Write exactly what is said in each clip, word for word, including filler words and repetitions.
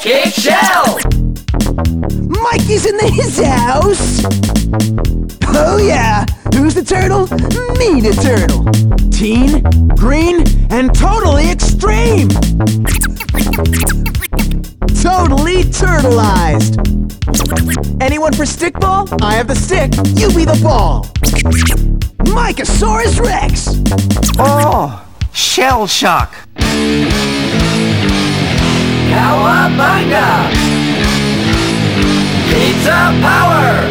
Cake Shell! Mikey's in his house! Oh yeah! Who's the turtle? Me the turtle! Teen, green, and totally extreme! Totally turtleized! Anyone for stickball? I have the stick, you be the ball! Mycosaurus Rex! Oh, shell shock! Cowabunga! Pizza power!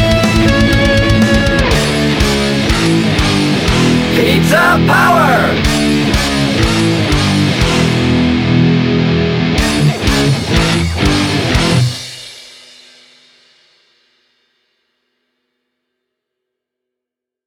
Pizza power!